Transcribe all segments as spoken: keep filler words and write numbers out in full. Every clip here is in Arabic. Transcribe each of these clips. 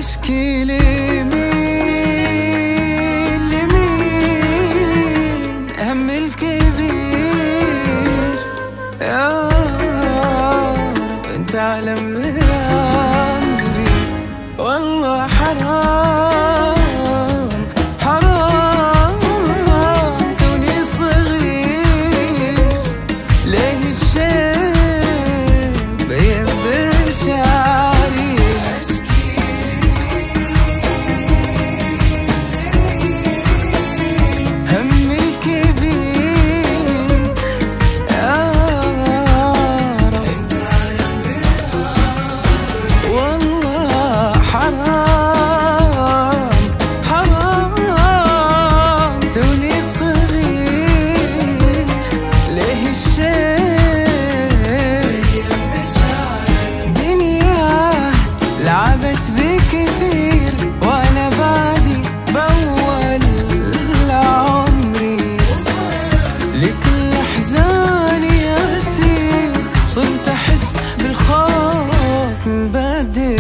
أشكي لمين لمين هم الكبير يا رب أنت أعلم بأمري. والله حرام حرام كوني صغير، ليه الشيب بيبر شعري. هم الكبير يا رب والله حرام حرام توني صغير، ليه الشيب دنيا لعبت بكثير وانا بعدي بول عمري. لكل احزاني اسير صرت احس بالخوف من بدري.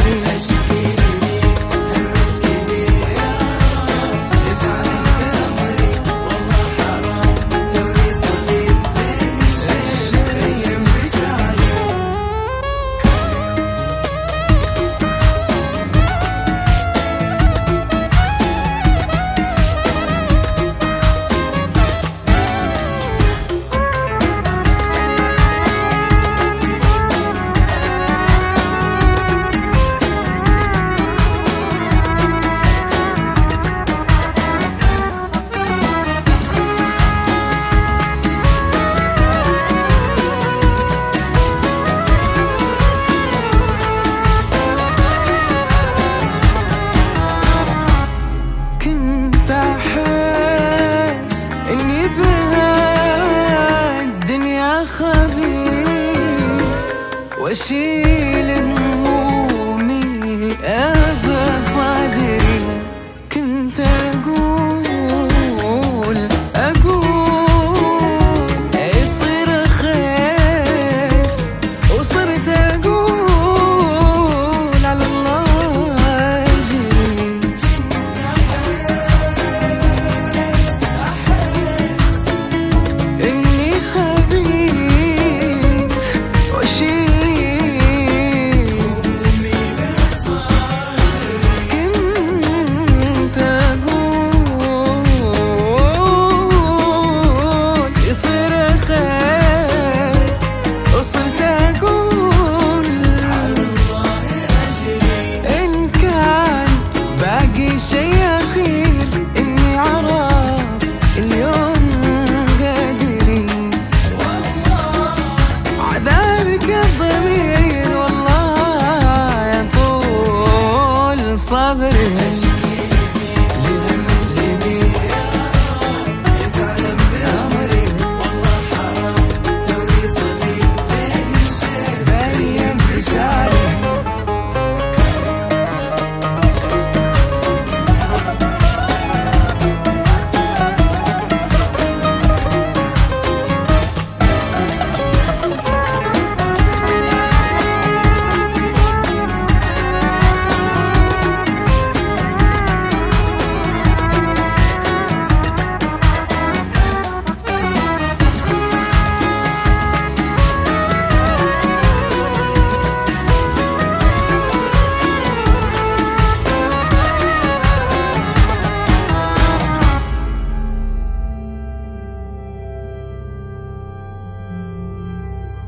أحس إني بهالدنيا خبير وأشيل